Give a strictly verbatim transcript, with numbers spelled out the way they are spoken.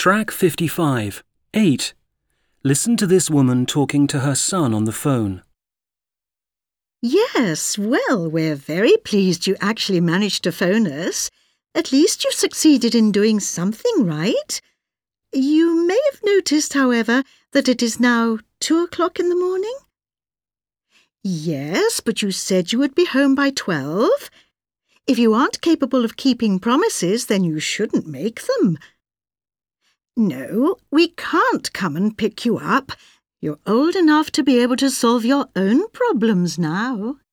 Track fifty-five. eight. Listen to this woman talking to her son on the phone. Yes, well, we're very pleased you actually managed to phone us. At least you succeeded in doing something right. You may have noticed, however, that it is now two o'clock in the morning? Yes, but you said you would be home by twelve. If you aren't capable of keeping promises, then you shouldn't make them. No, we can't come and pick you up. You're old enough to be able to solve your own problems now.